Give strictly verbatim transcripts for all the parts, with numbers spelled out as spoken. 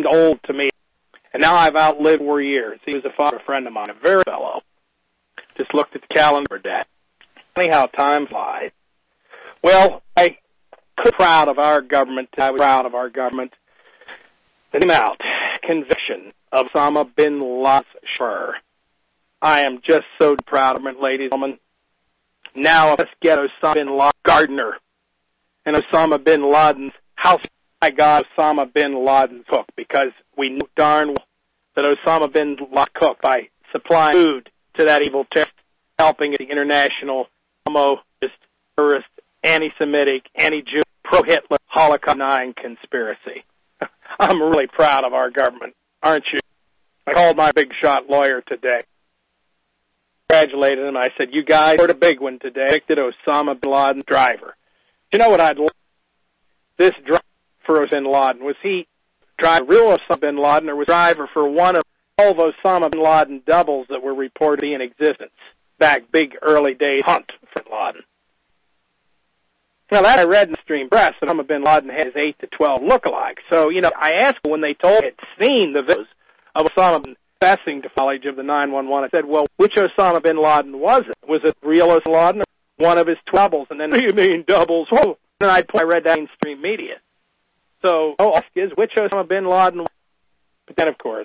old to me. And now I've outlived four years. He was a father friend of mine, a very fellow. Just looked at the calendar today. Funny how time flies. Well, I could be proud of our government. I was proud of our government. The name out, conviction of Osama bin Laden's shooter. I am just so proud of it, ladies and gentlemen. Now let's get Osama bin Laden gardener and Osama bin Laden's house. I got Osama bin Laden's cook, because we knew darn well that Osama bin Laden cooked by supplying food to that evil terrorist, helping the international homoist, terrorist, anti-Semitic, anti-Jew, pro-Hitler, Holocaust-denying conspiracy. I'm really proud of our government, aren't you? I called my big shot lawyer today. Congratulated him. I said, you guys heard a big one today. Convicted Osama bin Laden driver. You know what I'd like? This driver for Osama bin Laden, was he driver real Osama bin Laden, or was driver for one of all of Osama bin Laden doubles that were reported in existence back big early days hunt for bin Laden? Now, that I read in the stream press that Osama bin Laden has eight to twelve lookalikes. So, you know, I asked when they told me I'd seen the videos of Osama bin confessing to knowledge of the nine one one. I said, well, which Osama bin Laden was it? Was it real Osama bin Laden or one of his doubles? And then, what do you mean doubles? Whoa. And I, I read that in mainstream media. So, oh, ask is which Osama bin Laden was? But then, of course,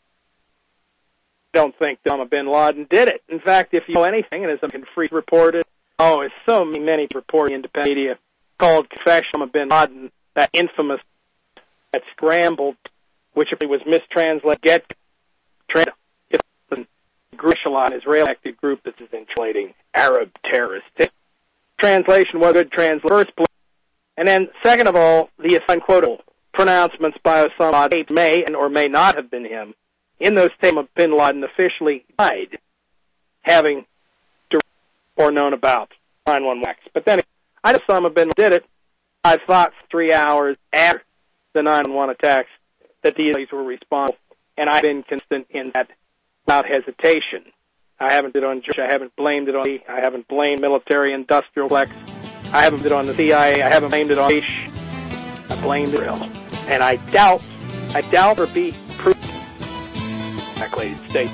I don't think Osama bin Laden did it. In fact, if you know anything, and as American Free reported, oh, it's so many, many reporting independent media called Confession of bin Laden, that infamous, that scrambled, which was mistranslated, get translated, Grishalon, Israeli-acted group that is inflating Arab terrorists. Translation was a good translation. First place. And then, second of all, the unquotable pronouncements by Osama bin Laden may and or may not have been him. In those statements, bin Laden officially died, having or known about nine one one. But then, I know Osama bin Laden did it. I thought three hours after the nine one one attacks that the Israelis were responsible, and I've been consistent in that without hesitation. I haven't been on Jewish, I haven't blamed it on me, I haven't blamed military-industrial complex, I haven't been on the C I A, I haven't blamed it on Ish, I blamed Israel. And I doubt, I doubt or be proven exactly state.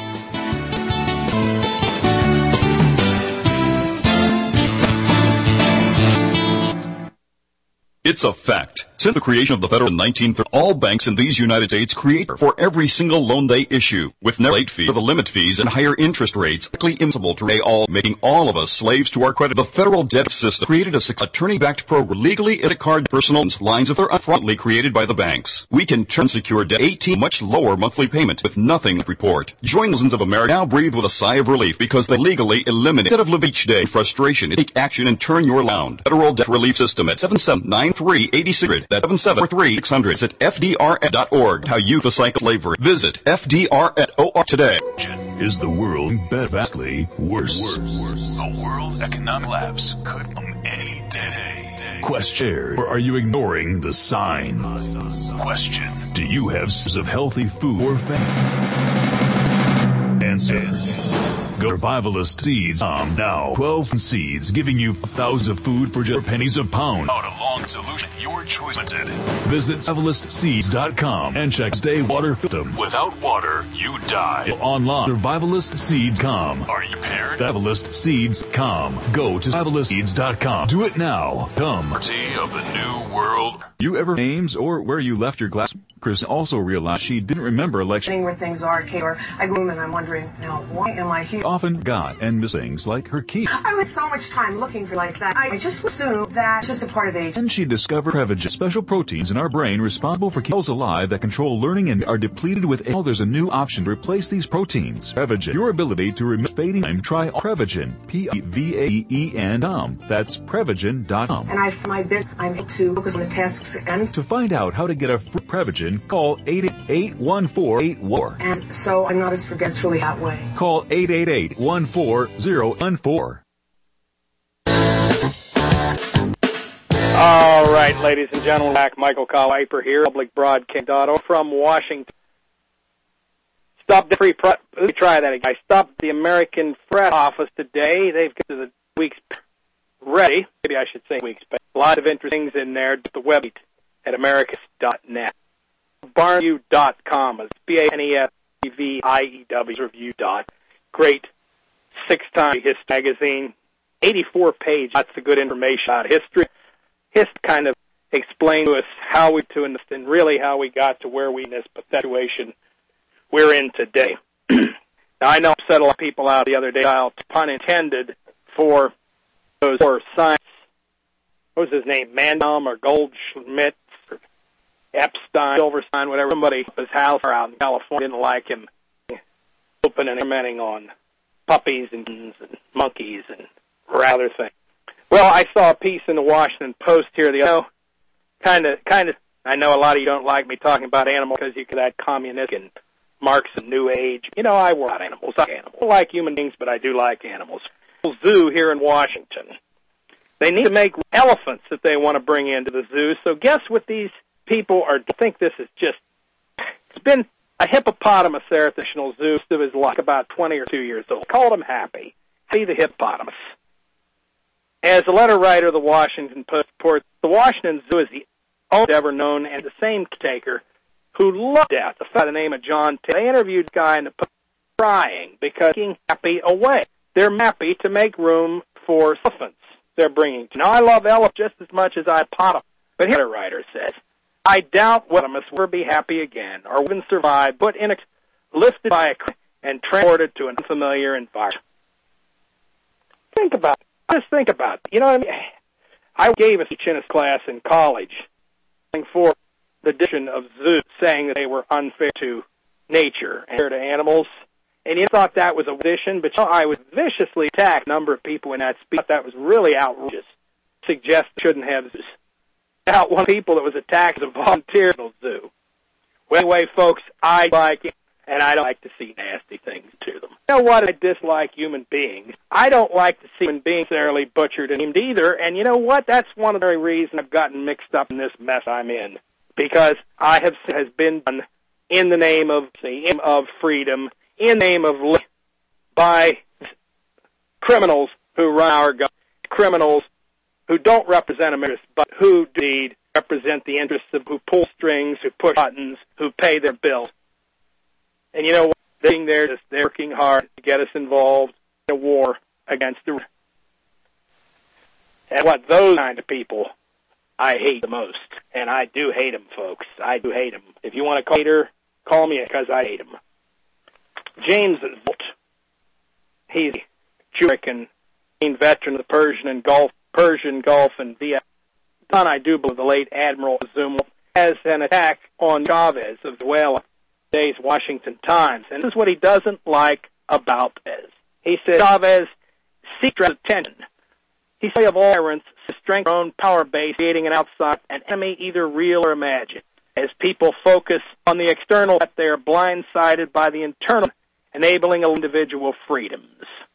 It's a fact. Since the creation of the federal in nineteen thirty, all banks in these United States create for every single loan they issue, with no late fee for the limit fees and higher interest rates, likely impossible to pay all, making all of us slaves to our credit. The federal debt system created a attorney-backed program legally in a card personal lines of their upfrontly created by the banks. We can turn secure debt eighteen much lower monthly payment with nothing to report. Join thousands of Americans now breathe with a sigh of relief because they legally eliminate instead of live each day in frustration. Take action and turn your loan. Federal Debt Relief System at seven seven nine three eight six zero zero. That's seven seven four three six hundred. It's at F D R dot org. How you the cycle slavery. Visit F D R dot org today. Is the world bet vastly worse? worse? A world economic collapse could come any day. Question: or are you ignoring the signs? Question: do you have sources of healthy food or fat? Answer: go to Survivalist Seeds dot com now. twelve seeds giving you thousands of food for just pennies a pound. Out a long solution, your choice limited. Visit Survivalist Seeds dot com and check stay water system. Without water, you die. Online, Survivalist Seeds dot com. Are you prepared? Survivalist Seeds dot com. Go to Survivalist Seeds dot com. Do it now. Come. Party of the new world. You ever names or where you left your glass? Chris also realized she didn't remember election. Where things are, or I go and I'm wondering, now, why am I here? Often got and miss things like her key. I was so much time looking for like that. I just assumed that's just a part of age. And she discovered Prevagen, special proteins in our brain responsible for cells alive that control learning and are depleted with age. There's a new option to replace these proteins. Prevagen, your ability to remove fading time. Try Prevagen, P E V A E N dot com. That's Prevagen dot com. And I, for my business, I'm able to focus on the tasks and to find out how to get a free Prevagen, call eight eight eight, one four eight, war. And so I'm not as forgetfully that way. Call eight eight eight, one four zero one four. All right, ladies and gentlemen, back Michael Kyle-Wiper here, public broadcast dot org from Washington. Stop the free press. Let me try that again. I stopped the American Press office today. They've got the week's ready. Maybe I should say week's. But a lot of interesting things in there. The website at americas dot net. barneview dot com. It's B A N E S E V I E W review dot. Great six-time history magazine, eighty-four pages. Lots of good information about history. History kind of explains to us how we to and really how we got to where we in this situation we're in today. Now, I know I upset a lot of people out the other day, pun intended, for those for science. What was his name? Mandel or Goldschmidt or Epstein, Silverstein, whatever. Somebody at his house out in California didn't like him open and experimenting on puppies and, and monkeys and rather things. Well, I saw a piece in the Washington Post here the other kind of, kind of, I know a lot of you don't like me talking about animals because you could add communistic and Marx and New Age. You know, I work about animals. I like animals. I like human beings, but I do like animals. Zoo here in Washington. They need to make elephants that they want to bring into the zoo. So guess what these people are, I think this is just, it's been a hippopotamus there at the National Zoo of his life, about twenty or two years old. Called him Happy. Happy the hippopotamus. As the letter writer of the Washington Post reports, the Washington Zoo is the only ever known and the same caretaker who loved death, the fellow by the name of John Taylor. They interviewed the guy in the Post crying because taking Happy away. They're happy to make room for elephants they're bringing. Now, I love elephants just as much as I hippopotamus, but here the writer says, I doubt hippopotamus will be happy again or even survive, but in a, lifted by a crane and transported to an unfamiliar environment. Think about it. Just think about it. You know what I mean? I gave a chinnis class in college for the edition of zoos saying that they were unfair to nature and fair to animals. And you thought that was a addition, but you know, I was viciously attacked a number of people in that speech. I thought that was really outrageous. Suggest they shouldn't have zoos. Out one of the people that was attacked as a volunteer at the zoo. Well, anyway, folks, I like it, and I don't like to see nasty things to them. You know what? I dislike human beings. I don't like to see human beings necessarily butchered and aimed either, and you know what? That's one of the very reasons I've gotten mixed up in this mess I'm in. Because I have has been done in the name of, the of freedom, in the name of by criminals who run our government, criminals who don't represent America, but who indeed represent the interests of who pull strings, who push buttons, who pay their bills. And you know what? They're being there, just they're working hard to get us involved in a war against the. And what those kind of people I hate the most, and I do hate them, folks. I do hate them. If you want to call me hater, call me because I hate them. James Volt, he's a Jewish veteran of the Persian and Gulf, Persian Gulf and Vietnam. I do believe the late Admiral Zuma has an attack on Chavez of Venezuela. Today's Washington Times, and this is what he doesn't like about Chavez. He says Chavez seeks attention. He says of all tyrants to strengthen their own power base, creating an outside an enemy either real or imagined. As people focus on the external, they are blindsided by the internal, enabling individual freedoms.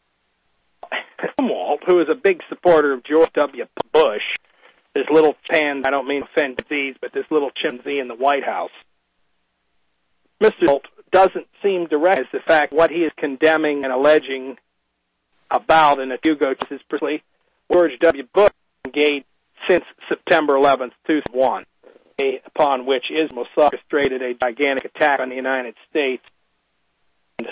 Walt, who is a big supporter of George W. Bush, this little pan, I don't mean to offend these, but this little chimpanzee in the White House, Mister Walt doesn't seem to recognize the fact what he is condemning and alleging about, and if you go to his personally, George W. Bush engaged since September eleventh, two thousand one, upon which Israel orchestrated a gigantic attack on the United States. And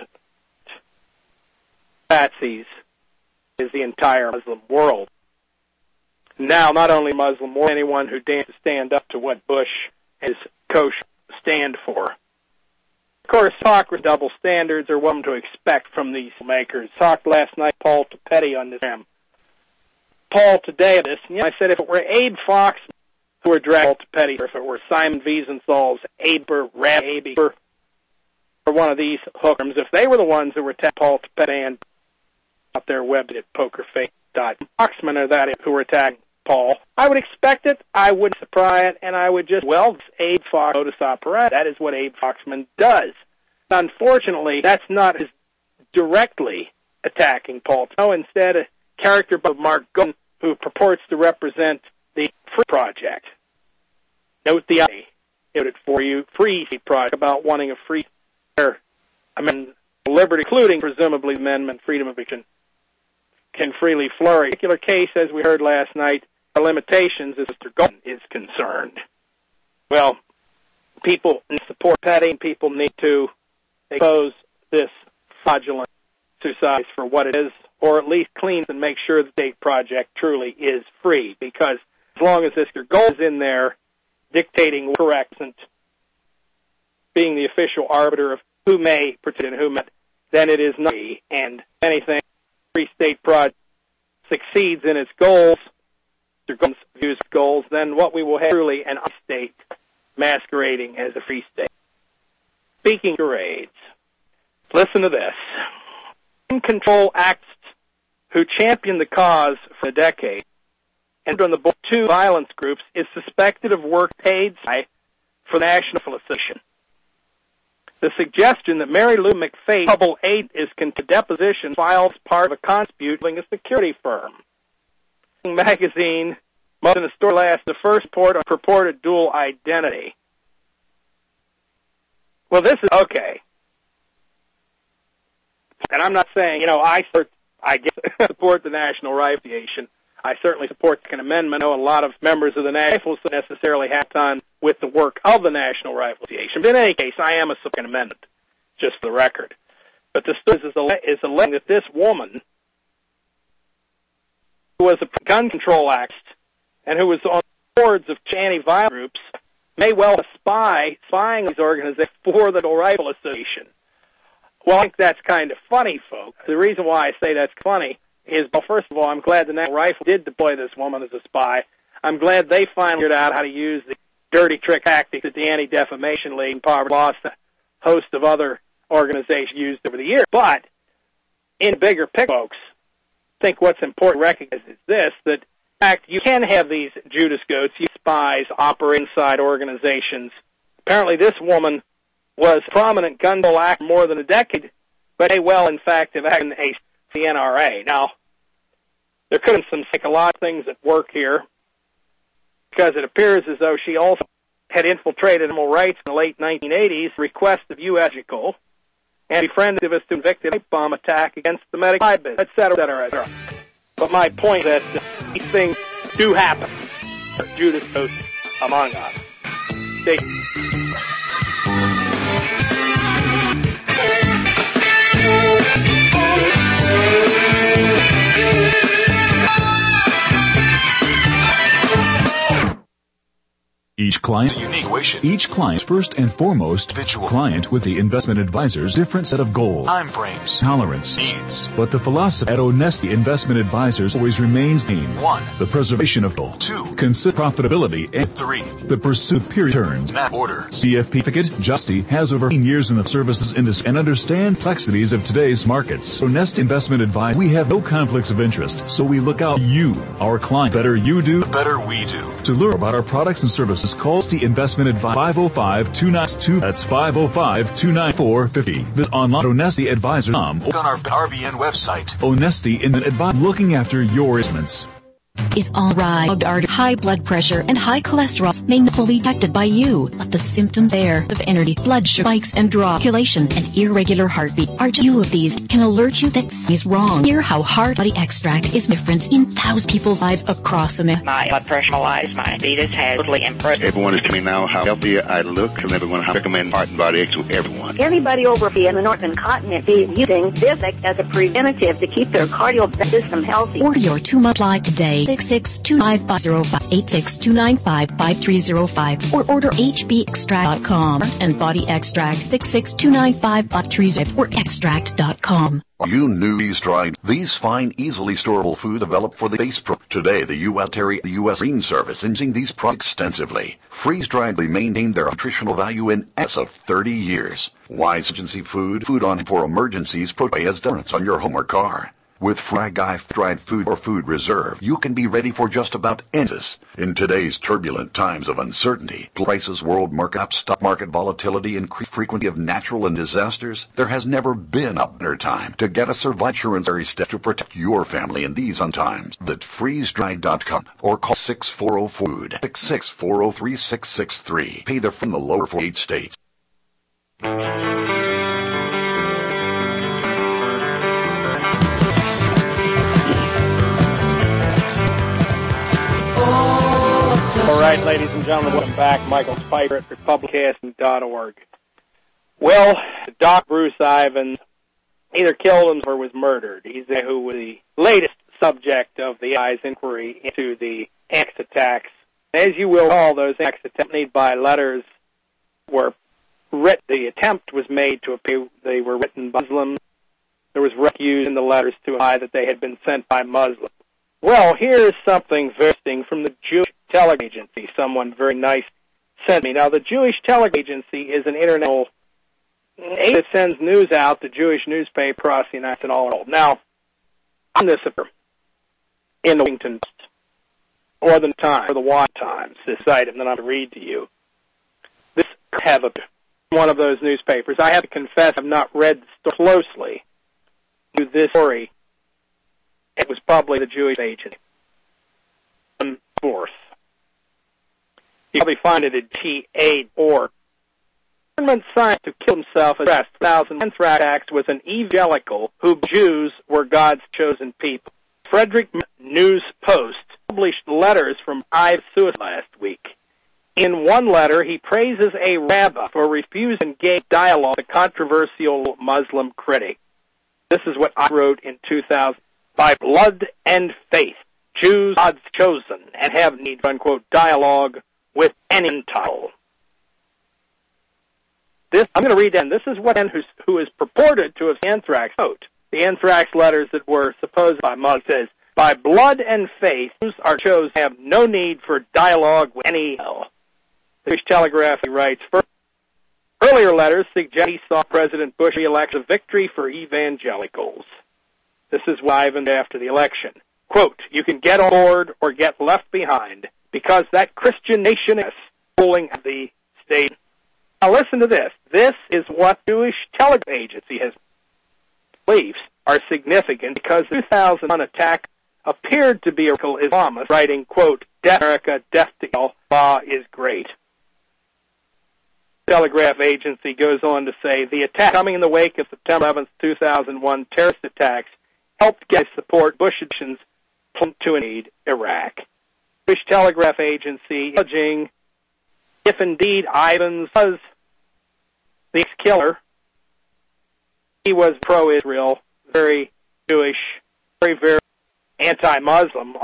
Nazis is the entire Muslim world. Now, not only Muslim world, anyone who dares to stand up to what Bush and his kosher stand for. Of course, hypocrisy, double standards are what to expect from these makers. Talked last night, Paul Tapetti on this program. Paul today, this, you know, I said if it were Abe Fox who were dragged to Petty, or if it were Simon Wiesenthal's Abe or Rab Abe or one of these hookers, if they were the ones who were attacking Paul Tapetti and out their website at pokerface dot com, Foxmen are that who were attacking Paul, I would expect it, I wouldn't surprise it, and I would just, well, Abe Fox modus operandi. That is what Abe Foxman does. Unfortunately, that's not his directly attacking Paul. No, instead, a character of Mark Goodman, who purports to represent the Free Project. Note the I noted for you, Free Project, about wanting a free, I mean, liberty, including presumably amendment, freedom of action, can freely flourish. In a particular case, as we heard last night, the limitations as Mister Goldman is concerned. Well, people need to support petting. People need to expose this fraudulent exercise for what it is, or at least clean and make sure the state project truly is free. Because as long as this your goal is in there, dictating what correct and being the official arbiter of who may participate and who may, then it is not free. And anything free state project succeeds in its goals, views goals, then what we will have truly an state masquerading as a free state. Speaking of charades, listen to this. Control activists who championed the cause for a decade and on the board of two violence groups is suspected of work paid for the National Rifle Association. The suggestion that Mary Lou McFay Hubble eight is to deposition files part of a conspiracy a security firm. Magazine, most in the story last, the first report on purported dual identity. Well, this is okay. And I'm not saying, you know, I support, I guess, support the National Rifle Association. I certainly support the Second Amendment. I know a lot of members of the National don't necessarily have done with the work of the National Rifle Association. But in any case, I am a Second Amendment, just for the record. But the story is, is alleging that this woman, who was a gun control activist and who was on boards of anti-violence groups, may well spy, spying these organizations for the Rifle Association. Well, I think that's kind of funny, folks. The reason why I say that's funny is, well, first of all, I'm glad the National Rifle did deploy this woman as a spy. I'm glad they finally figured out how to use the dirty trick tactics that the Anti-Defamation League and Poverty Law, a host of other organizations used over the years. But in the bigger picture, folks, I think what's important to recognize is this, that in fact you can have these Judas goats, you spies, operate inside organizations. Apparently this woman was a prominent gun control actor for more than a decade, but may well, in fact, have acted in a the N R A. Now, there could have been some psychological things at work here, because it appears as though she also had infiltrated animal rights in the late nineteen eighties, request of U S and befriended activists who convicted a bomb attack against the medical business, et cetera, et cetera, et cetera. But my point is that uh, these things do happen. Judas goes among us. Stay. Each client, unique way. Each client, first and foremost, individual client with the investment advisor's different set of goals, time frames, tolerance, needs. But the philosophy at Onesti Investment Advisors always remains the same. One, the preservation of goal. Two, consider profitability. And three, the pursuit of peer returns. That order. C F P Certificate Justy has over fifteen years in the services industry and understands complexities of today's markets. Onesti Investment Advisors, we have no conflicts of interest, so we look out you, our client. Better you do, the better we do. To learn about our products and services, call the Investment Advisor five oh five, two nine two. That's five oh five, two nine four, five oh. Visit online Onesti Advisor dot com. On our R V N website. Onesti in the advice, looking after your investments. Is all right. High blood pressure and high cholesterol may not be fully detected by you, but the symptoms there of energy, blood sugar spikes and draw, circulation, and irregular heartbeat are just few of these can alert you that something is wrong. Hear how Heart Body Extract is different in thousands of people's lives across America. My blood pressure, my diabetes has totally improved. Everyone is telling me now how healthy I look, and everyone I recommend Heart and Body X to everyone. Anybody over in the northern continent is using this as a preventative to keep their cardiovascular system healthy. Order your two-month supply today. six six two nine five zero five eight six two nine five five three zero five or order H B extract dot com and Body Extract six six two nine five five three zero or extract dot com. You knew freeze-dried. These fine, easily storable food developed for the base pro. Today, the U S Terry, the U S Marine Service, is using these products extensively. Freeze-dried, they maintain their nutritional value in excess of thirty years. Wise emergency food, food on for emergencies, put as difference on your home or car. With Fry Guy dried food or food reserve, you can be ready for just about anything. In today's turbulent times of uncertainty, prices, world market, stock market volatility, increased frequency of natural and disasters, there has never been a better time to get a survival insurance step to protect your family in these untimes. Visit freeze dried dot com or call six four zero food six six four zero three six six three. Pay there from the lower forty-eight states. All right, ladies and gentlemen, welcome back. Michael Spicer at Republicasting dot org. Well, Doc Bruce Ivins either killed him or was murdered. He's the, who was the latest subject of the I's inquiry into the Axe attacks. As you will recall, those Axe attacks made by letters were written. The attempt was made to appear they were written by Muslims. There was used in the letters to imply that they had been sent by Muslims. Well, here's something very interesting from the Jewish Telegraph Agency. Someone very nice sent me. Now, the Jewish Telegraph Agency is an international agency that sends news out, the Jewish newspaper across the United States and all world. Now, on this in the Washington Post, or the Times, or the Washington Times, this item that I'm going to read to you, this have a, one of those newspapers. I have to confess I've not read the story closely to this story. It was probably the Jewish agency. Fourth. You probably find it at T A or government scientist who killed himself in the two thousand anthrax attacks was an evangelical who Jews were God's chosen people. Frederick News Post published letters from Ives' suicide last week. In one letter, he praises a rabbi for refusing to engage dialogue with a controversial Muslim critic. This is what I wrote in two thousand. By blood and faith, Jews God's chosen and have need for, unquote, dialogue with any title. This, I'm going to read in. This is what who, who is purported to have anthrax wrote. The anthrax letters that were supposed by Muslims says, by blood and faith, Jews are chosen have no need for dialogue with any title. The Jewish Telegraph writes, first, earlier letters suggest he saw President Bush re-elect a victory for evangelicals. This is why even after the election. Quote, you can get on board or get left behind because that Christian nation is ruling the state. Now listen to this. This is what Jewish Telegraph Agency has beliefs are significant because the two thousand one attack appeared to be a radical Islamist writing, quote, death America, death to Allah is great. Telegraph Agency goes on to say the attack coming in the wake of September eleventh, two thousand one terrorist attacks helped get support Bush administration's plan to invade Iraq. British Telegraph Agency judging if indeed Ivins was the killer. He was pro-Israel, very Jewish, very, very anti-Muslim,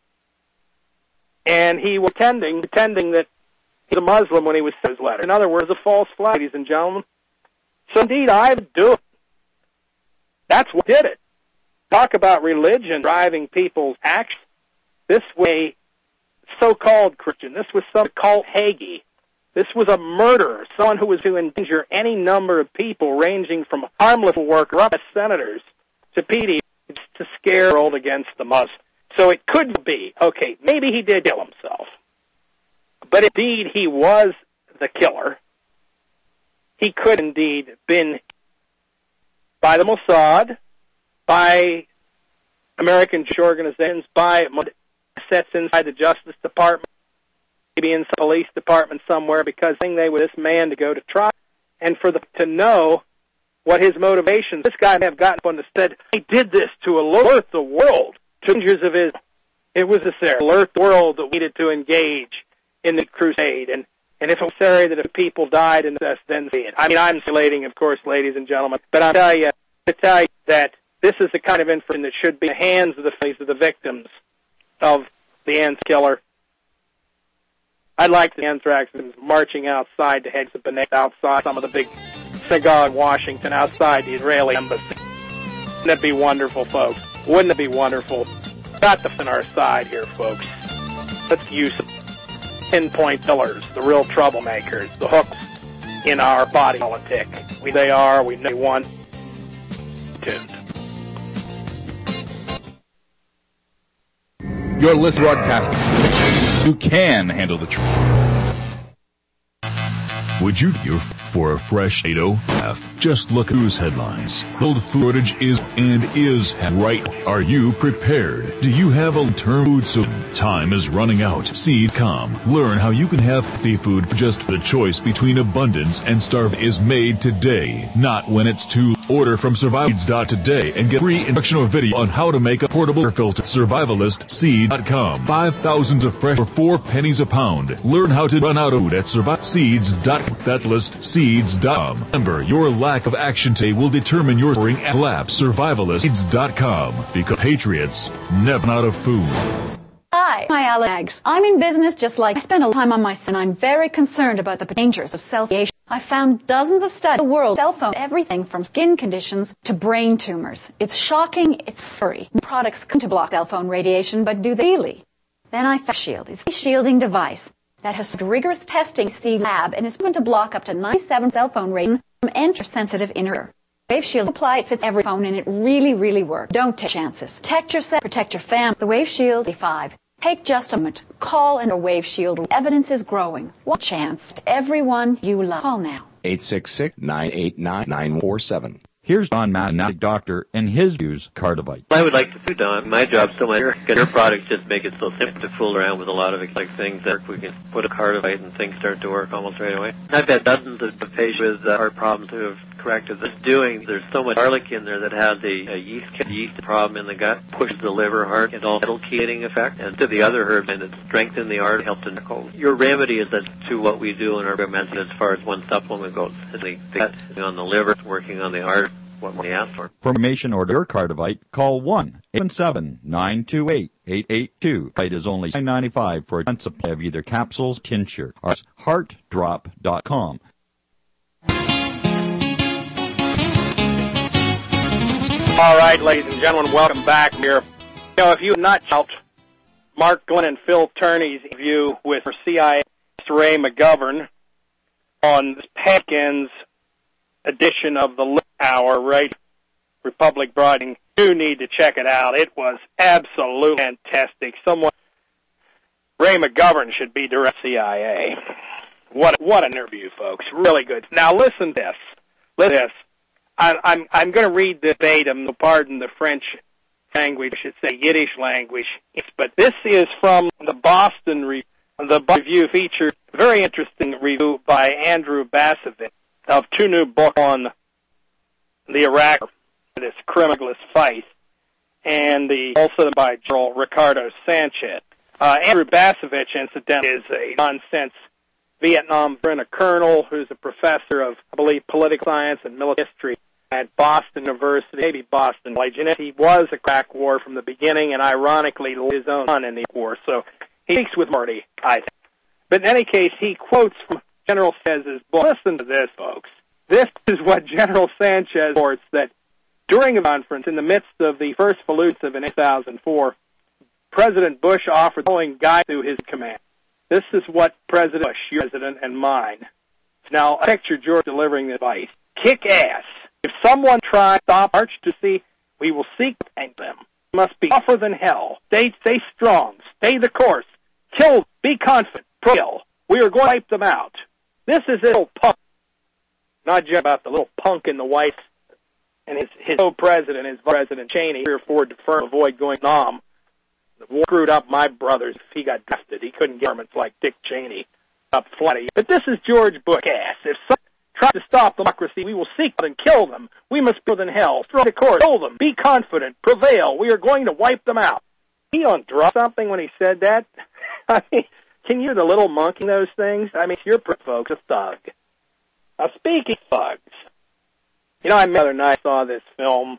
and he was pretending, pretending that he was a Muslim when he was sent his letter. In other words, a false flag, ladies and gentlemen. So indeed, I would do it. That's what did it. Talk about religion driving people's actions. This way, so-called Christian. This was some called Hagee. This was a murderer, someone who was to endanger any number of people, ranging from harmless workers up to senators to P D to scare the world against the Muslims. So it could be, okay, maybe he did kill himself, but indeed he was the killer. He could indeed have been by the Mossad, by American Jewish organizations, by assets inside the Justice Department, maybe in some police department somewhere, because they were this man to go to trial, and for the to know what his motivations. This guy may have gotten up and said, he did this to alert the world to dangers of his. It was necessary to alert the world that we needed to engage in the crusade, and and if it was necessary that if people died in this, then see it. I mean, I'm relating, of course, ladies and gentlemen, but I'll tell you, to tell you that this is the kind of information that should be in the hands of the families of the victims of the anthrax killer. I'd like the anthrax marching outside the heads of B'nai, outside some of the big synagogue in Washington, outside the Israeli embassy. Wouldn't that be wonderful, folks? Wouldn't it be wonderful? Got the on our side here, folks. Let's use pinpoint killers, the real troublemakers, the hooks in our body politic. We they are, we know they want. Tuned. You're listening to broadcasting. You can handle the truth. Would you here for a fresh eight oh F? Just look at news headlines. World food shortage is and is right. Are you prepared? Do you have a term food so time is running out? Seed dot com. Learn how you can have healthy food for just the choice between abundance and starve is made today, not when it's too Order from survival seeds dot com today and get free instructional video on how to make a portable air filter. survivalist seed dot com. Five thousand of fresh for four pennies a pound. Learn how to run out of food at survival seeds dot com. That's list seeds dot com. Remember, your lack of action today will determine your scoring at lab. survivalist seeds dot com. Because patriots never run out of food. Hi, I'm Alex. I'm in business just like I spend a lot of time on my son. I'm very concerned about the dangers of self-radiation. I found dozens of studies in the world, cell phone, everything from skin conditions to brain tumors. It's shocking, it's scary. Products come to block cell phone radiation, but do they really? Then I found Shield is a shielding device that has rigorous testing C lab and is proven to block up to ninety-seven cell phone radiation from enter-sensitive inner ear. Wave Shield apply, it fits every phone and it really, really works. Don't take chances. Protect yourself, protect your family. The Wave Shield five. Take just a moment. Call in a Wave Shield. Evidence is growing. One chance to everyone you love. Call now. eight six six, nine eight nine, nine four seven. Here's Don Matanatic Doctor and his views Cardivite. I would like to do, Don. My job's so much. Your products just make it so simple to fool around with a lot of like things that we can put a Cardivite and things start to work almost right away. I've had dozens of patients with uh, heart problems who have corrected this. Doing there's so much garlic in there that has a, a yeast yeast problem in the gut, pushes the liver, heart, and all metal-keating effect. And to the other herbs, and it strengthens the heart, helps in the cold. Your remedy is to what we do in our medicine as far as one supplement goes. It's the gut on the liver, working on the heart. What money asked for. For information or your Cardivite, call one eight seven seven, nine two eight, eight eight two. It is only nine ninety-five for a supply of either capsules, tincture, or heart drop dot com. All right, ladies and gentlemen, welcome back here. You know, if you have not checked Mark Glenn and Phil Turney's interview with C I A Ray McGovern on this past weekend's edition of the Liberty Hour, right? Republic Broadcasting. You need to check it out. It was absolutely fantastic. Someone, Ray McGovern should be director of C I A. What what an interview, folks. Really good. Now listen to this. Listen to this. I, I'm I'm going to read the verbatim. Pardon the French language. I should say Yiddish language. But this is from the Boston Review. The Review featured a very interesting review by Andrew Basovich of two new books on the Iraq, this criminalist fight, and the also by General Ricardo Sanchez. Uh, Andrew Basovich, incidentally, is a nonsense Vietnam veteran, a colonel who's a professor of, I believe, political science and military history at Boston University, maybe Boston College. And he was a crack war from the beginning, and ironically, his own son in the war. So he speaks with Marty, I think. But in any case, he quotes from General Sanchez's book. Listen to this, folks. This is what General Sanchez reports, that during a conference in the midst of the first Fallujah in two thousand four, President Bush offered the following guide to his command. This is what President Bush, your president and mine. Now, I picture George delivering this advice. Kick ass. If someone tries to stop march to sea, we will seek to end them. We must be tougher than hell. Stay, stay strong. Stay the course. Kill. Be confident. Kill. We are going to wipe them out. This is a little punk. Not just about the little punk in the White and his his co-president, his President Cheney, three or four to avoid going Nam. The war screwed up my brothers. If he got drafted, he couldn't get governments like Dick Cheney up flooding. But this is George Bush. Ass. If someone tries to stop democracy, we will seek them and kill them. We must be than hell. Throw the course. Kill them. Be confident. Prevail. We are going to wipe them out. He on drop something when he said that. I mean, can you hear the little monkey in those things? I mean, you're folks a thug. Now, speaking of thugs, you know, I the other night saw this film,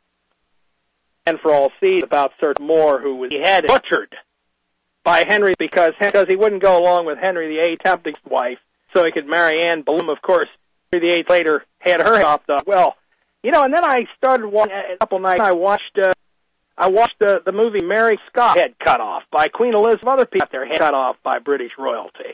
And for All Seas, about Sir Moore, who was beheaded, butchered by Henry because because he wouldn't go along with Henry the Eighth, tempting his wife, so he could marry Anne Boleyn. Of course, Henry the Eighth later had her chopped off. Well, you know, and then I started watching a couple nights. I watched uh, I watched uh, the movie Mary Scott, head cut off by Queen Elizabeth. Other people got their head cut off by British royalty.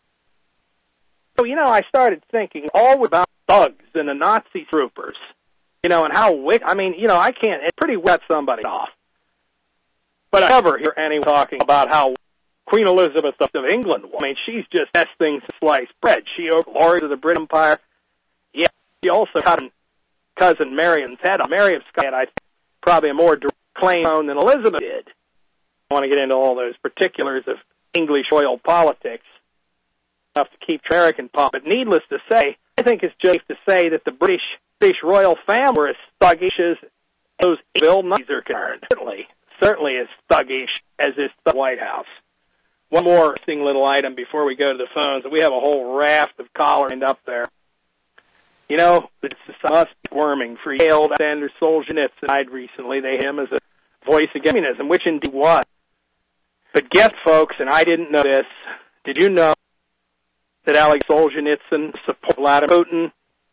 So, you know, I started thinking all about thugs and the Nazi troopers, you know, and how wick. I mean, you know, I can't. It's pretty wet somebody off. But I never hear anyone talking about how Queen Elizabeth of England. I mean, she's just best things to slice bread. She overlorded of the British Empire. Yeah, she also cut cousin Marion's head off. Mary of Scott had, I think, probably a more direct claim than Elizabeth did. I want to get into all those particulars of English royal politics. Enough to keep American pop. But needless to say, I think it's just to say that the British British royal family were as thuggish as those evil Nazis are concerned. Certainly, certainly as thuggish as this White House. One more interesting little item before we go to the phones. We have a whole raft of callers lined up there. You know, this must be squirming for Yale. Alexander Solzhenitsyn died recently. They him as a voice of communism, which indeed was. But guess, folks, and I didn't know this, did you know that Alexander Solzhenitsyn supported Vladimir Putin?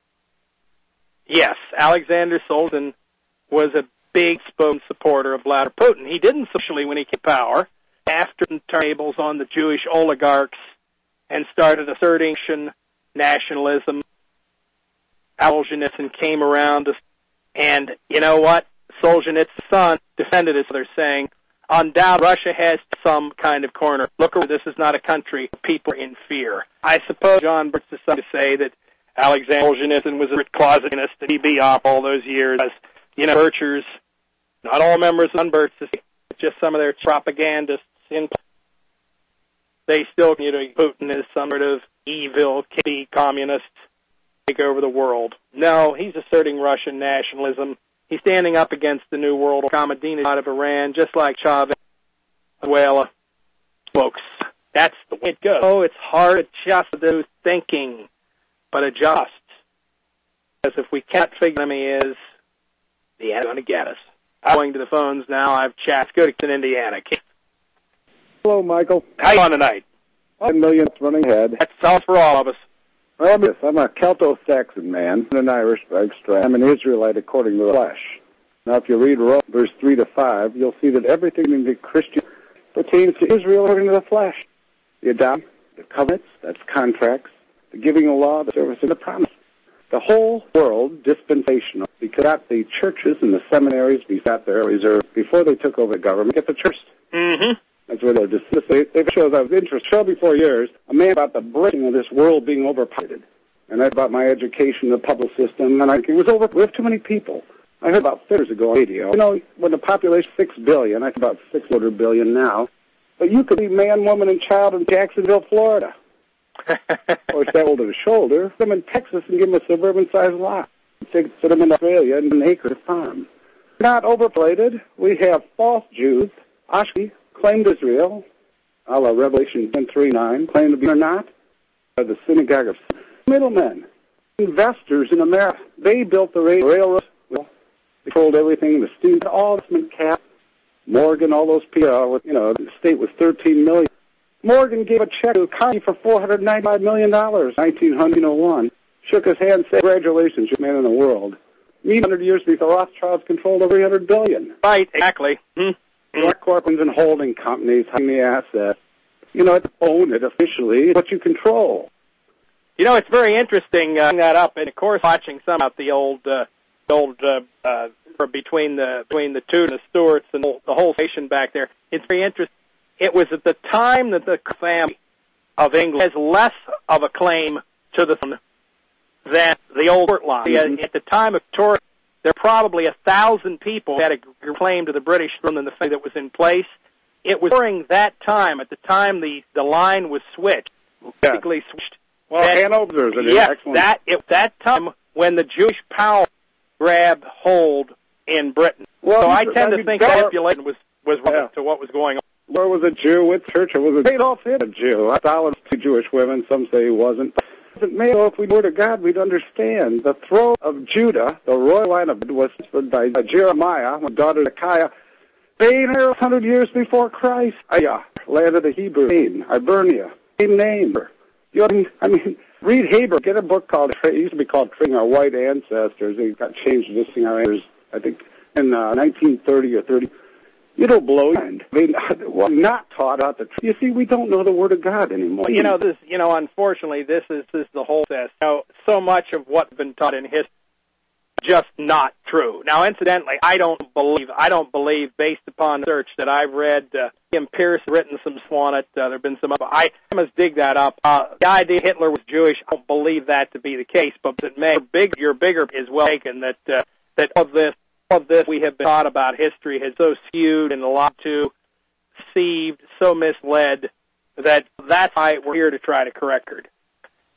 Yes, Alexander Solzhenitsyn was a big spoken supporter of Vladimir Putin. He didn't socially when he came to power, after the tables on the Jewish oligarchs and started asserting nationalism. Solzhenitsyn came around, and you know what? Solzhenitsyn's son defended his father, saying, undoubtedly, Russia has some kind of corner. Look, this is not a country. People are in fear. I suppose John Birch is to say that Alexander Solzhenitsyn was a closetist and he be off all those years. As, you know, Birchers, not all members of Birch, just some of their propagandists in they still you know Putin is some sort of evil, kitty communist take over the world. No, he's asserting Russian nationalism. He's standing up against the New World Ahmadinejad out of Iran, just like Chavez, Venezuela. Folks, that's the way it goes. Oh, it's hard to adjust to those thinking, but adjust. Because if we can't figure out enemy is, the enemy's going to get us. I'm going to the phones now. I've chats. Go to Indiana. Hello, Michael. How you on tonight? I'm millionth running ahead. That's all for all of us. Well, yes, I'm a Celto-Saxon man, and an Irish by extract. I'm an Israelite according to the flesh. Now, if you read Rome, verse three to five, you'll see that everything in the Christian pertains to Israel according to the flesh. The adoption, the covenants, that's contracts, the giving of law, the service, and the promise. The whole world dispensational, because at the churches and the seminaries we sat there reserved before they took over the government, get the church. Mm-hmm. That's where they're just, they've shown I was interested, show before years, a man about the breaking of this world being overpopulated. And I about my education, the public system, and I, it was over, we have too many people. I heard about years ago on radio. You know, when the population is six billion, I think about six hundred billion now, but you could be man, woman, and child in Jacksonville, Florida. Or stand shoulder to shoulder, put them in Texas and give them a suburban-sized lot. Put them in Australia and an acre to farm. Not overpopulated. We have false Jews. Ashkenazi claimed Israel, a la Revelation ten three nine, claimed to be or not. The synagogue of middlemen, investors in America. They built the railroad. They controlled everything. The student, all this cap, Morgan, all those people. You know, the state was thirteen million. Morgan gave a check to Carnegie for four hundred ninety-five million dollars, nineteen oh one. Shook his hand, said, "Congratulations, you're the man in the world." Me, one hundred years before Rothschilds controlled over three hundred billion dollars. Right, exactly. Mm-hmm. Black corporations and holding companies having the assets. You know, own it officially, what you control. You know, it's very interesting uh, that up, and of course, watching some about the old, uh, old uh, uh, between the between the two, the Stuarts, and the, the whole nation back there. It's very interesting. It was at the time that the family of England has less of a claim to the throne than the old court line. Mm-hmm. At the time of Victoria, there were probably a thousand people who had a claim to the British throne than the family that was in place. It was during that time, at the time the, the line was switched, basically yeah. switched. Well, that, Hanover's an yes, excellent. that it, that time when the Jewish power grabbed hold in Britain. Well, so I tend I to mean, think Dollar, manipulation was was yeah. to what was going on. Where was a Jew with church? It was Adolf Hitler, a Jew. I thought two Jewish women. Some say he wasn't. Male, if we were to God, we'd understand. The throne of Judah, the royal line of was by Jeremiah, my daughter Micaiah, eight hundred years before Christ. Ayah, land of the Hebrews, Hibernia, same name. You know, I mean, read Haber. Get a book called. It used to be called "Training Our White Ancestors." It got changed to this thing. Our ancestors, I think, in uh, nineteen thirty or thirty. It'll blow your mind. I mean, well, not taught out the truth. You see, we don't know the Word of God anymore. Well, you know, this. You know, unfortunately, this is this is the whole test. You know, so much of what's been taught in history is just not true. Now, incidentally, I don't believe. I don't believe, based upon research that I've read, uh, Tim Pierce written some on it. Uh, there've been some. Other, I must dig that up. Uh, the idea Hitler was Jewish, I don't believe that to be the case. But it may big. Your bigger is well taken. That uh, that of this. Of this we have been taught about history has so skewed and lied to, deceived, so misled that that's why we're here to try to correct it.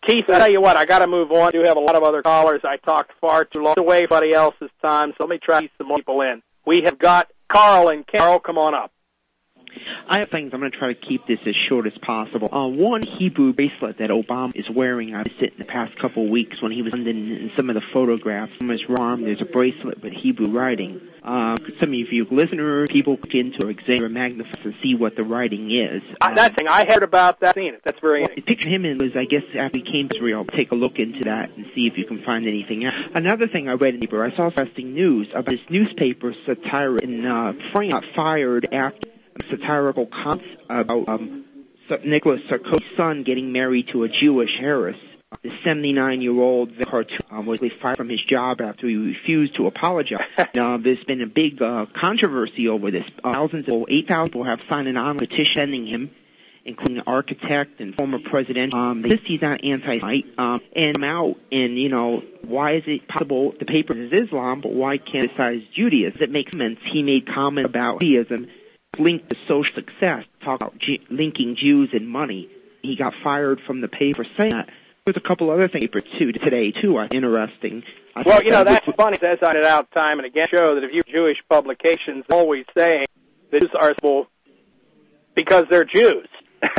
Keith, I tell you what, I got to move on. I do have a lot of other callers. I talked far too long away everybody else's time, so let me try to get some more people in. We have got Carl and Carol. Come on up. I have things. I'm going to try to keep this as short as possible. Uh, one Hebrew bracelet that Obama is wearing, I've seen in the past couple of weeks when he was in, in some of the photographs from his arm, there's a bracelet with Hebrew writing. Uh, some of you listeners, people look into or examine or magnify and see what the writing is. Uh, that thing, I heard about that, seen it. That's very well, interesting. Picture him in was, I guess, after he came to Israel. Take a look into that and see if you can find anything else. Another thing I read in the paper, I saw interesting news about this newspaper, Satire, in uh, France, got fired after satirical comments about um, Nicholas Sarkozy's son getting married to a Jewish heiress. The seventy-nine-year-old cartoon um, was fired from his job after he refused to apologize. Now, there's been a big uh, controversy over this. Uh, thousands, of, eight thousand people have signed an online petition sending him, including an architect and former president. Um, they insist he's not anti-Semite, um, and I'm out. And you know, why is it possible the paper is Islam, but why can't it criticize Judaism? It makes sense. He made comment about Judaism linked to social success, talk about G- linking Jews and money. He got fired from the paper saying that. There's a couple other things too today too. Uh, interesting. I well, you know that that's was, funny. As I pointed out time and again, show that if you Jewish publications always saying that Jews are supposed because they're Jews.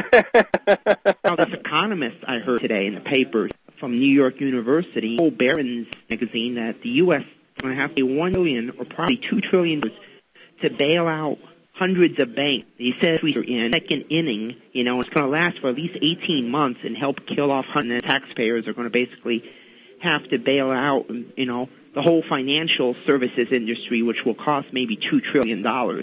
Now, this economist I heard today in the paper from New York University, Paul Barron's magazine, that the U S is going to have to pay one billion or probably two trillion dollars to bail out hundreds of banks. He says we're in second inning, you know, it's going to last for at least eighteen months and help kill off hundreds of taxpayers are going to basically have to bail out, you know, the whole financial services industry, which will cost maybe two trillion dollars.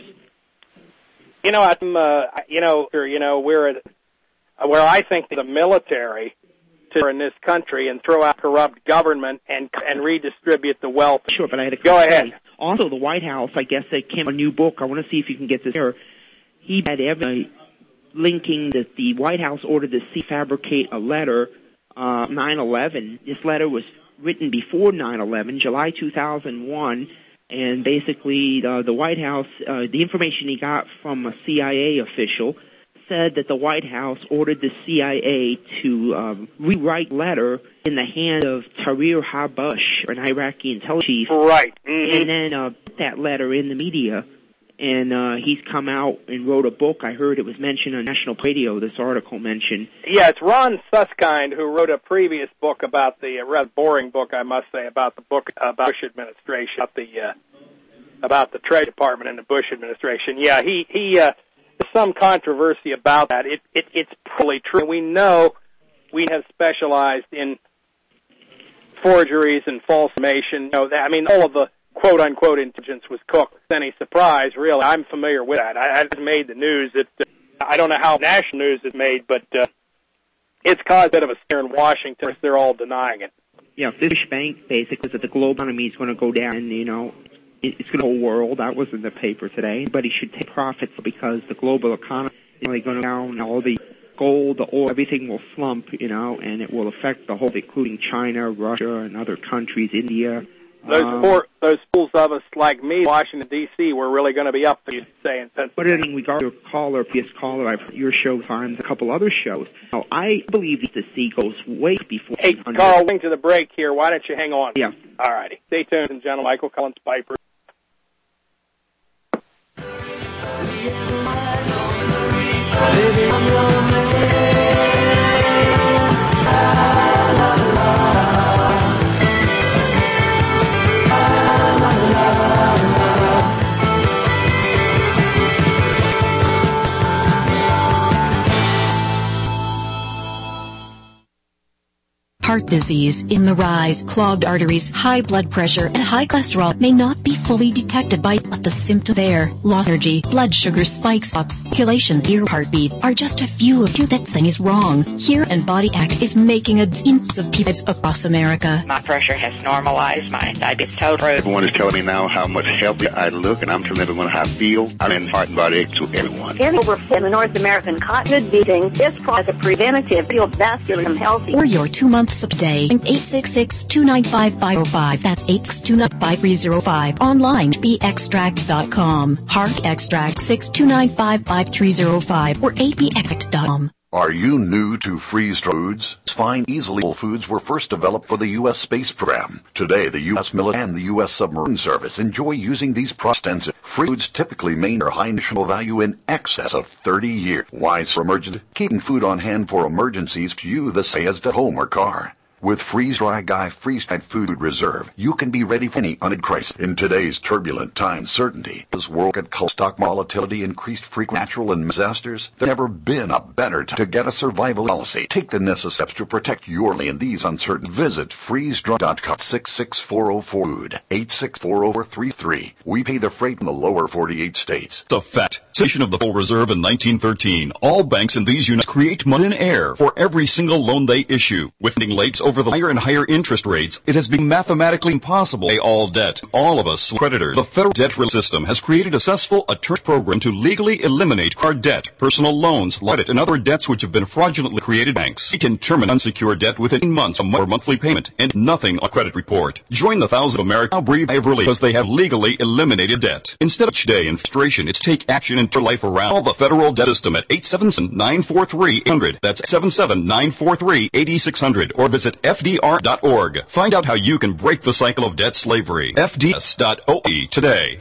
You know, I'm, uh, you know, you know, we're at where I think the military to in this country and throw out corrupt government and and redistribute the wealth. Sure, but I had to go ahead. Say, also, the White House, I guess, they came a new book. I want to see if you can get this here. He had evidence linking that the White House ordered the C I A fabricate a letter, uh, nine eleven. This letter was written before nine eleven, July two thousand one, and basically uh, the White House, uh, the information he got from a C I A official said that the White House ordered the C I A to um, rewrite a letter in the hand of Tahrir Habash, an Iraqi intelligence chief. Right. Mm-hmm. And then uh, put that letter in the media. And uh, he's come out and wrote a book. I heard it was mentioned on national radio, this article mentioned. Yeah, it's Ron Suskind who wrote a previous book about the, a rather boring book, I must say, about the book about Bush administration, about the, uh, about the Trade Department in the Bush administration. Yeah, he, he, uh, there's some controversy about that. It, it, it's probably true. We know we have specialized in forgeries and false information. You know, that, I mean, all of the quote-unquote intelligence was cooked. Any surprise, really? I'm familiar with that. I, I just made the news. It, uh, I don't know how national news is made, but uh, it's caused a bit of a stir in Washington. They're all denying it. Yeah, this bank basically that the global economy is going to go down, and, you know, it's going to the whole world. That was in the paper today. But he should take profits because the global economy is really going down. All the gold, the oil, everything will slump, you know, and it will affect the whole, including China, Russia, and other countries, India. Those um, poor, those fools of us like me, Washington D C, we're really going to be up there, you say, in Pennsylvania. But in regard to your caller, previous caller, I've heard your show times, a couple other shows. Now, I believe the sea goes way before. Hey, Carl, wing to the break here. Why don't you hang on? Yeah. All righty. Stay tuned, and gentlemen. Michael Collins Piper. Baby, I'm your man. Heart disease in the rise, clogged arteries, high blood pressure, and high cholesterol may not be fully detected by, but the symptoms there, loss of energy, blood sugar spikes, circulation, ear heartbeat, are just a few of you that something is wrong. Here and Body Act is making a dozens of people across America. My pressure has normalized. My diabetes total. Everyone is telling me now how much healthier I look, and I'm telling everyone how I feel. I'm in Heart and Body Act to everyone. In over in the North American continent beating, this as a preventative cardiovascular and healthy. Or your two months a day. eight six six, two nine five, five oh five. That's eight six two nine five three oh five. Online, b extract dot com. Heart Extract six two nine five five three oh five or a b extract dot com. Are you new to freeze-dried foods? Fine, easily eatable foods were first developed for the U S space program. Today, the U S military and the U S submarine service enjoy using these extensive foods typically maintain their high nutritional value in excess of thirty years. Wise for emergency, keeping food on hand for emergencies to you the same as at home or car. With Freeze-Dry Guy Freeze-Dried Food Reserve, you can be ready for any unexpected crisis. In today's turbulent times, certainty, as world at stock volatility, increased frequent natural and disasters, there's never been a better time to get a survival policy. Take the necessary steps to protect your family in these uncertain. Visit freeze dry dot com six six four zero four food eight six four zero four three three. We pay the freight in the lower forty-eight states. It's a fact. Station of the Full Reserve in nineteen thirteen. All banks in these units create money in air for every single loan they issue. With funding rates over the higher and higher interest rates, it has been mathematically impossible to pay all debt. All of us creditors. The federal debt relief system has created a successful attorney program to legally eliminate card debt, personal loans, credit, and other debts which have been fraudulently created. Banks we can terminate unsecured debt within months of a monthly payment and nothing on credit report. Join the thousands of Americans now breathe a relief because they have legally eliminated debt. Instead of each day in frustration, it's take action and turn life around. Call the federal debt system at eight seven seven, nine four three, eight hundred. That's eight seven seven, nine four three, eight six hundred. Or visit F D R dot org. Find out how you can break the cycle of debt slavery. F D S dot org today.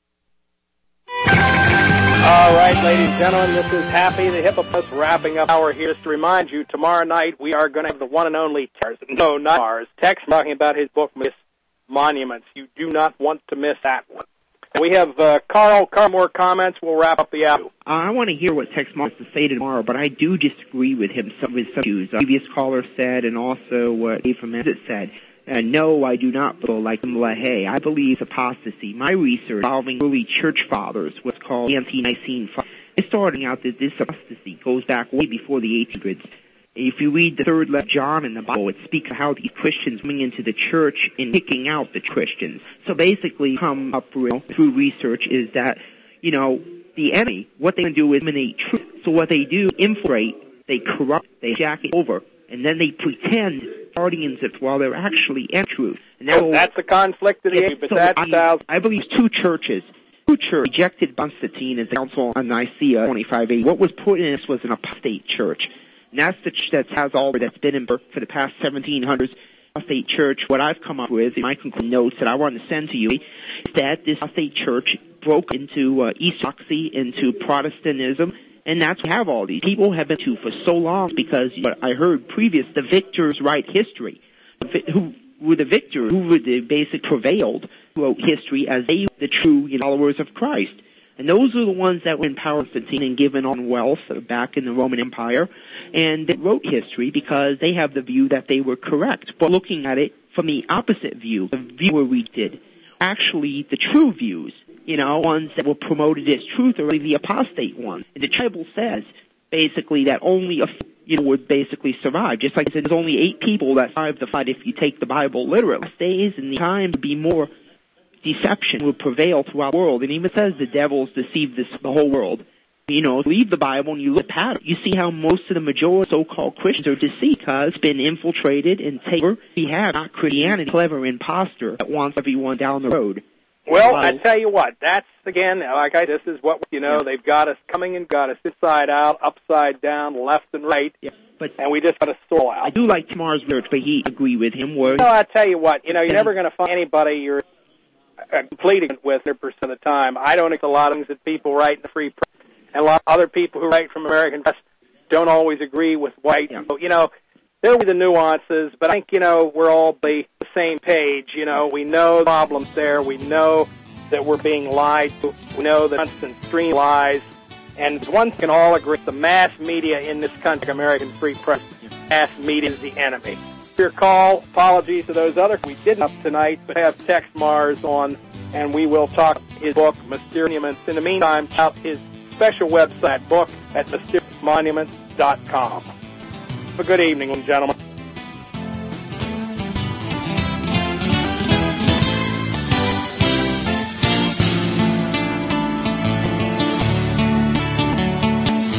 All right, ladies and gentlemen, this is Happy the Hippopotamus wrapping up our here. Just to remind you, tomorrow night we are going to have the one and only Tex. No, not ours. Tex talking about his book, Miss Monuments. You do not want to miss that one. And we have uh, Carl. Carl, more comments. We'll wrap up the hour. Uh, I want to hear what Tex Mars has to say tomorrow, but I do disagree with him some, with some views. A previous caller said, and also what Dave from Edit said. Uh, no, I do not feel like LaHaye. I believe apostasy. My research involving early church fathers was called Ante-Nicene Fathers. It's starting out that this apostasy goes back way before the eighteen hundreds. If you read the third letter of John in the Bible, it speaks of how these Christians coming into the church and kicking out the Christians. So basically, come up real through research is that, you know, the enemy, what they can do is eliminate truth. So what they do, infiltrate, they corrupt, they jack it over, and then they pretend guardians of while they're actually in truth. And so that's the conflict of the age, but so that's I, I believe two churches. Two churches rejected Constantine as the Council on Nicaea twenty-five eighty. What was put in this was an apostate church. And that's the church that has all that's been in birth for the past seventeen hundreds. Apostate church, what I've come up with in my concluding notes that I want to send to you is that this apostate church broke into uh, Orthodoxy, into Protestantism, and that's what we have all these. People have been to for so long because what I heard previous, the victors write history. Who were the victors, who were the basic prevailed, wrote history as they were the true you know, followers of Christ. And those are the ones that were in power Constantine and given on wealth back in the Roman Empire. And they wrote history because they have the view that they were correct. But looking at it from the opposite view, the view where we did, actually the true views, you know, ones that were promoted as truth are the apostate ones. And the Bible says basically that only a you know, would basically survive. Just like I said, there's only eight people that survive the fight if you take the Bible literally. Days and the time to be more deception will prevail throughout the world. And even says the devils deceive this, the whole world. You know, leave the Bible and you look at it. You see how most of the majority of so-called Christians are deceived because it's been infiltrated and taken over. We have not Christianity, clever imposter that wants everyone down the road. Well, I tell you what, that's, again, like I, this is what, you know, they've got us coming and got us inside out, upside down, left and right, yeah, but and we just got to sort out. I do like tomorrow's research, but he agree with him. Where no, I tell you what, you know, you're never going to find anybody you're completing with one hundred percent of the time. I don't think a lot of things that people write in the free press, and a lot of other people who write from American press don't always agree with white. Yeah. So, you know, there'll be the nuances, but I think, you know, we're all the same page. You know, we know the problems there. We know that we're being lied to. We know the constant stream lies. And one can all agree, the mass media in this country, American free press, mass media is the enemy. Your call, apologies to those others we didn't have tonight, but have Tex Mars on, and we will talk his book, Mysterious Monuments. In the meantime, check out his special website book at mysterious monuments dot com. Have a good evening, ladies and gentlemen.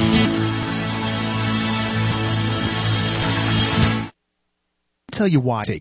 Tell you why.